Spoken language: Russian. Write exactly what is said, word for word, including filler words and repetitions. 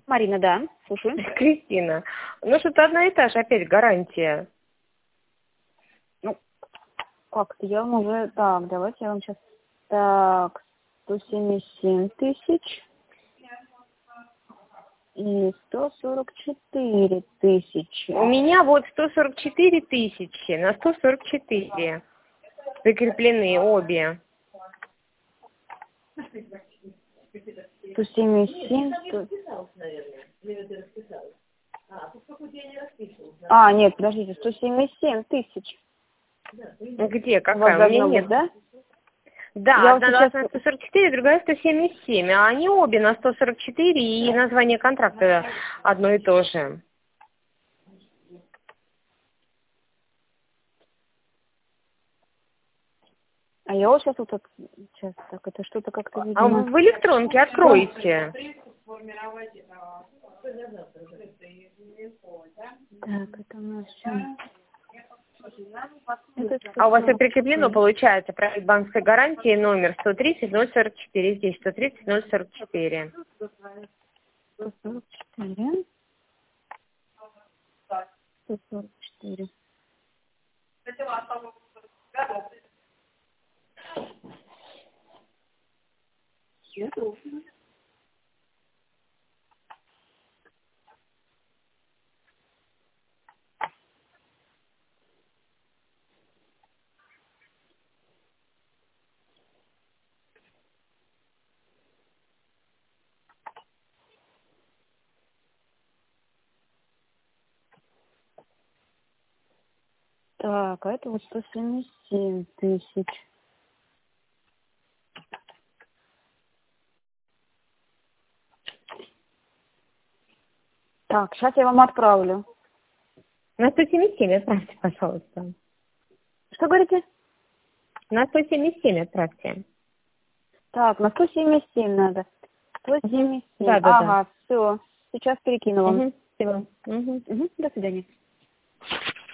Марина, да, слушаю. Кристина. Ну, что-то одна и та же, опять гарантия. Ну, как-то я вам уже... Так, давайте я вам сейчас... Так, сто семьдесят семь тысяч и сто сорок четыре тысячи. У меня вот сто сорок четыре тысячи на сто сорок четыре закреплены обе. сто семьдесят семь, сто... А, нет, подождите, сто семьдесят семь тысяч. Где? У вас Какая? У меня должно быть, нет. да? Да, Я вот одна сейчас... на сто сорок четыре, другая сто семьдесят семь. А они обе на сто сорок четыре, и название контракта одно и то же. А я вот сейчас вот так... Сейчас, так, это что-то как-то, А видимо... в электронке откройте. Так, это у нас что? Это А у вас и сто сорок прикреплено, четыре. получается, проект банковской гарантии номер сто тридцать ноль сорок четыре. Здесь сто тридцать ноль сорок четыре. сто сорок четыре. сто сорок четыре. Так, а это вот сто семьдесят семь тысяч. Так, сейчас я вам отправлю. На сто семьдесят семь отправьте, пожалуйста. Что говорите? На сто семьдесят семь отправьте. Так, на сто семьдесят семь надо. сто семьдесят семь. Да, да, да. Ага, все. Сейчас перекину вам. Угу. Спасибо. Угу. Угу, до свидания.